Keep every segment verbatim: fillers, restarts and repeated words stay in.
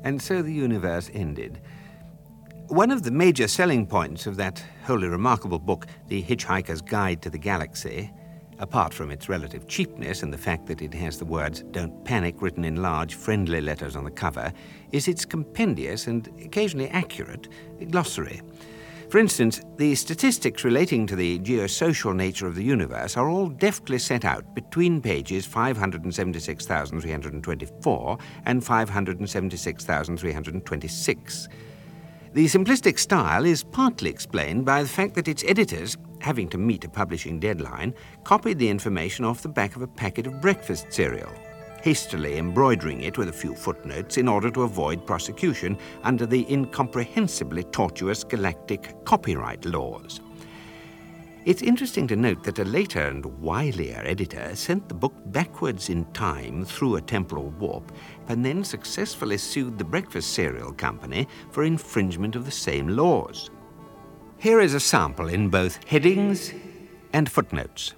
And so the universe ended. One of the major selling points of that wholly remarkable book, The Hitchhiker's Guide to the Galaxy, apart from its relative cheapness and the fact that it has the words "Don't Panic" written in large, friendly letters on the cover, is its compendious and occasionally accurate glossary. For instance, the statistics relating to the geosocial nature of the universe are all deftly set out between pages five hundred seventy-six thousand three hundred twenty-four and five hundred seventy-six thousand three hundred twenty-six. The simplistic style is partly explained by the fact that its editors, having to meet a publishing deadline, copied the information off the back of a packet of breakfast cereal, hastily embroidering it with a few footnotes in order to avoid prosecution under the incomprehensibly tortuous galactic copyright laws. It's interesting to note that a later and wilier editor sent the book backwards in time through a temporal warp and then successfully sued the breakfast cereal company for infringement of the same laws. Here is a sample in both headings and footnotes.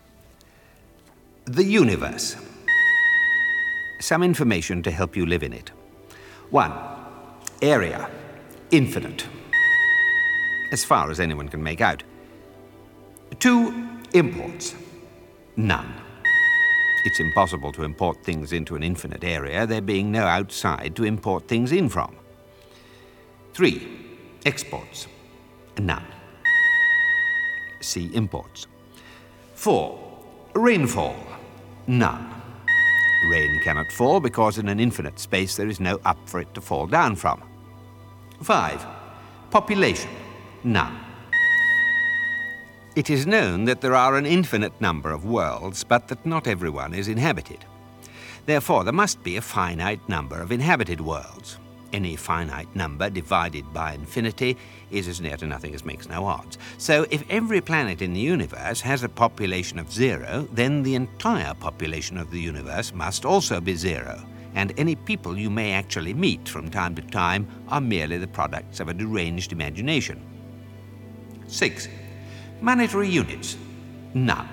The universe. Some information to help you live in it. One, area, infinite, as far as anyone can make out. Two, imports, none. It's impossible to import things into an infinite area, there being no outside to import things in from. Three, exports, none. See imports. Four, rainfall, none. Rain cannot fall because in an infinite space there is no up for it to fall down from. Five, population, none. It is known that there are an infinite number of worlds, but that not everyone is inhabited. Therefore, there must be a finite number of inhabited worlds. Any finite number divided by infinity is as near to nothing as makes no odds. So if every planet in the universe has a population of zero, then the entire population of the universe must also be zero, and any people you may actually meet from time to time are merely the products of a deranged imagination. Six, monetary units, none.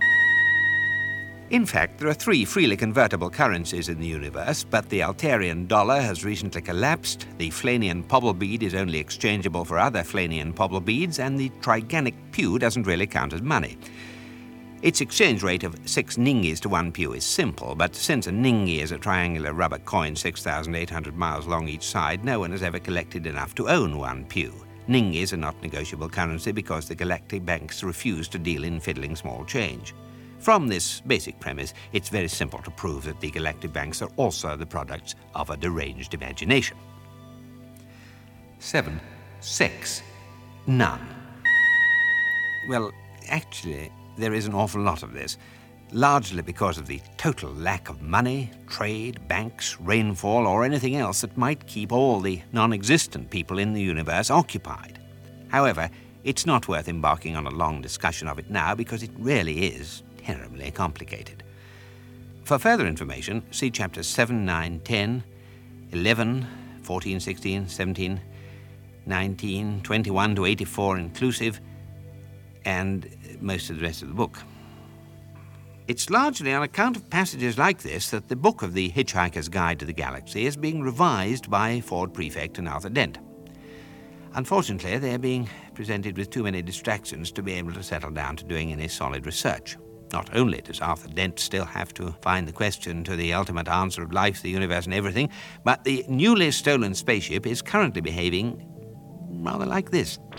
In fact, there are three freely convertible currencies in the universe, but the Altarian dollar has recently collapsed, the Flanian pobble bead is only exchangeable for other Flanian pobble beads, and the Triganic pew doesn't really count as money. Its exchange rate of six ningies to one pew is simple, but since a ningi is a triangular rubber coin six thousand eight hundred miles long each side, no one has ever collected enough to own one pew. Ningis are not negotiable currency because the galactic banks refuse to deal in fiddling small change. From this basic premise, it's very simple to prove that the galactic banks are also the products of a deranged imagination. Seven, sex, none. Well, actually, there is an awful lot of this, largely because of the total lack of money, trade, banks, rainfall, or anything else that might keep all the non-existent people in the universe occupied. However, it's not worth embarking on a long discussion of it now because it really is terribly complicated. For further information, see chapters seven, nine, ten, eleven, fourteen, sixteen, seventeen, nineteen, twenty-one to eighty-four inclusive, and most of the rest of the book. It's largely on account of passages like this that the book of The Hitchhiker's Guide to the Galaxy is being revised by Ford Prefect and Arthur Dent. Unfortunately, they're being presented with too many distractions to be able to settle down to doing any solid research. Not only does Arthur Dent still have to find the question to the ultimate answer of life, the universe, and everything, but the newly stolen spaceship is currently behaving rather like this.